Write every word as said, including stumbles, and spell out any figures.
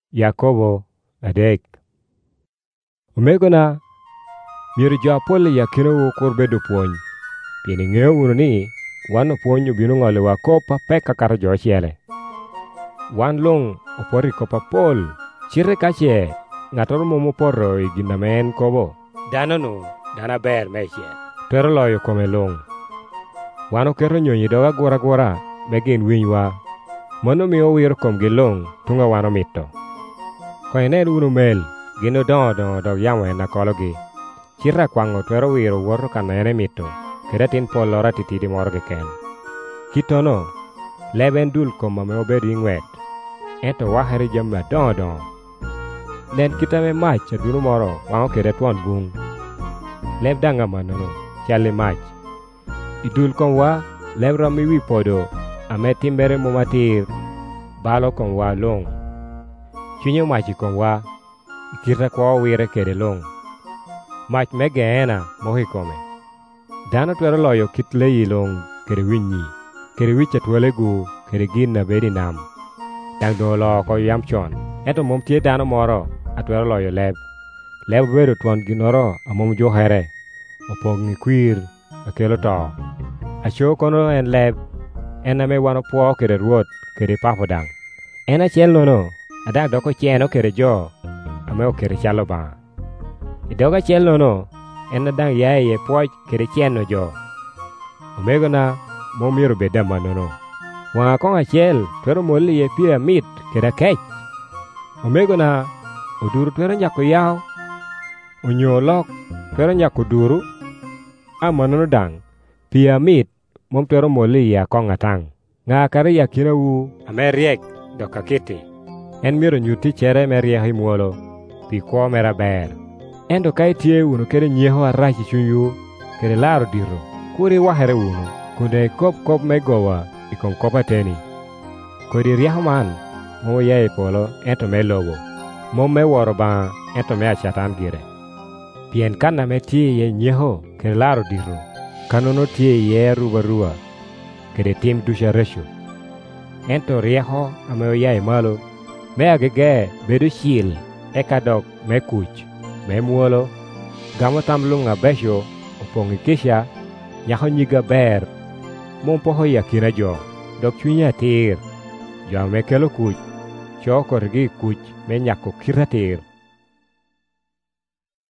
Yakobo adek. Omegona, miero jo apol yakino wu kur bedo puony. Pien ng'eyo unu ni wan opuonyo bino ng'ole wa kopa peka kar jo chiele. Wan long opori kopa pol. Chire kache ng'atoro momo poro i gina men kobo. Dano nu dana ber mechiel. Twero loyo kome long. Wan okero nyonyi doga gora gora megin winywa. Mono miyo wiro kom gi long tunga wano mito. Ko inen unu mel gino dongo dongo dog yamo ena kologi. Chira kwango twero wiro woro kanene mito. Keda tin pol lora titidi moro gi ken. Kitono leben dul koma me obedi ing'wet. Ento waheri jamna dongo dongo. Nen kitame mach aduno moro wango keda tuan gung. Leb danga manono chali mach. Idul konwa leb rami wi podo ame timbere momatir balo konwa long. Chunyo machi konwa ikirta kwa wire kede long. Mach mege ena mohi kome. Dano twero loyo kit leyi long kede winyi. Kede wicha twele gu kede gin na bedi nam. Dang do lo ko yam chon. Eto mom tie dano moro atwero loyo leb. Leb bedo tuan ginoro amom jo here. Opong ni kwir akelo to. Acho kono en leb. En ame wano po kede ruot kede papo dang. En achiel nono. Adak doko chieno kede jo. Ame o kede chalo ba. Idoga chiel nono. En adang yae ye poch kede chieno jo. Omegona momiero bedama nono. Wanga kong achiel twero moli ye pia mit kede kech. Omegona oduru twero nyako yao. Onyo lok twero nyako duru. Ama nono dang. Pia mit mom twero moli ya kong atang. Nga kare yakina wu ame riek doka kiti. En miro nyuti chere me riek himuolo. Pi kwa mera ber. Endo kai tie unu kere nyeho arachi chunyu. Kere laro diro. Kuri wahere unu. Kunde kop kop me gowa ikon kopa teni. Kodi riek man. Momo yae polo ento me lobo. Mom me woro ba ento me achatan gire. Pien kana me tie ye nyeho kere laro diro. Kanono tie ye ruba rua. Kere tim dusha resho. Ento rieho ame oyae malo. Me agege bedo shil. Eka dok me kuch. Me muolo. Gamo tamlunga besho. Opongi kisha. Nyaho nyiga ber. Mompoho yakina jo. Dok chunya tir. Jo ame kelo kuch. Choko rigi kuch me nyako kiratir.